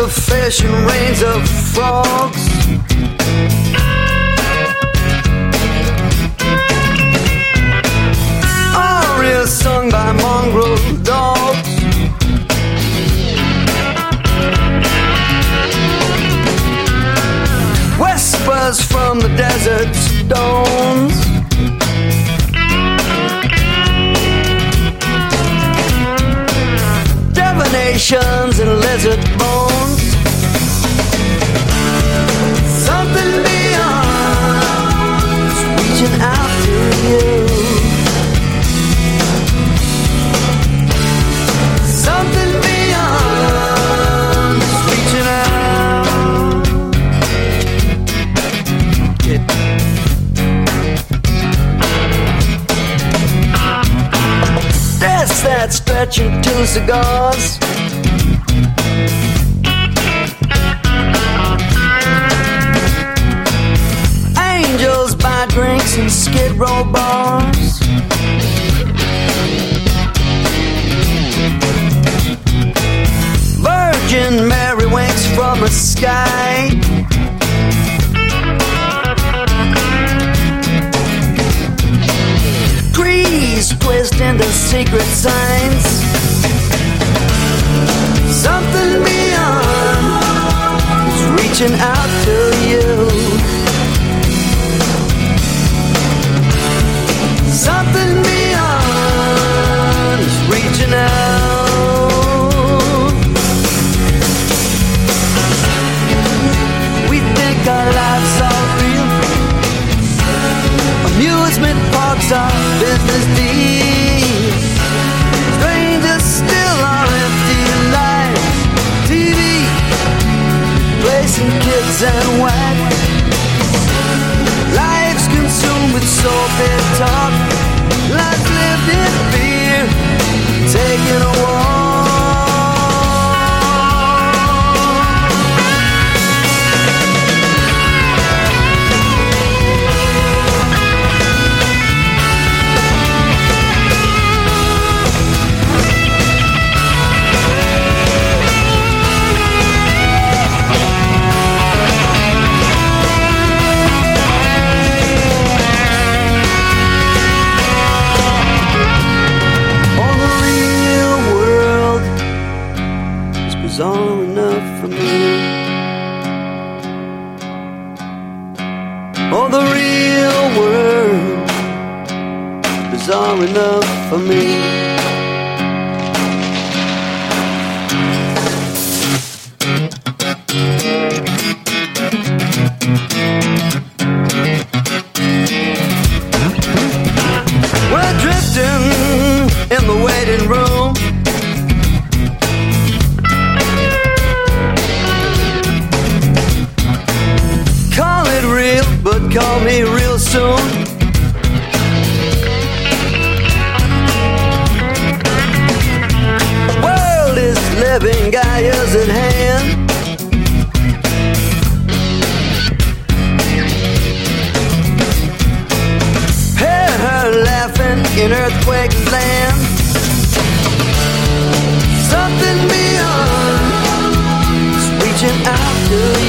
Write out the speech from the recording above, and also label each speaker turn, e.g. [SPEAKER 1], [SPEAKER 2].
[SPEAKER 1] of fish and rains of frogs. Arias sung by mongrel dogs. Whispers from the desert stones. Divinations and lizard bones. Something beyond is reaching out to you. Something beyond is reaching out. There's that stretching two cigars. Angels buy drinks in Skid Row bars. Virgin Mary winks from the sky. Trees twist into secret signs. Something beyond is reaching out to you. Something beyond is reaching out. We think our lives are real. Amusement parks are business deals. Strangers still are empty lives. TV, placing kids and wax. Lives consumed with soapy talk. Lives lived in fear. Taking a walk. Bizarre enough for me. Oh, the real world, bizarre enough for me. We're drifting in the waiting room. But call me real soon. World is living, Gaia's at hand. Hear her laughing in earthquake land. Something beyond is reaching out to you.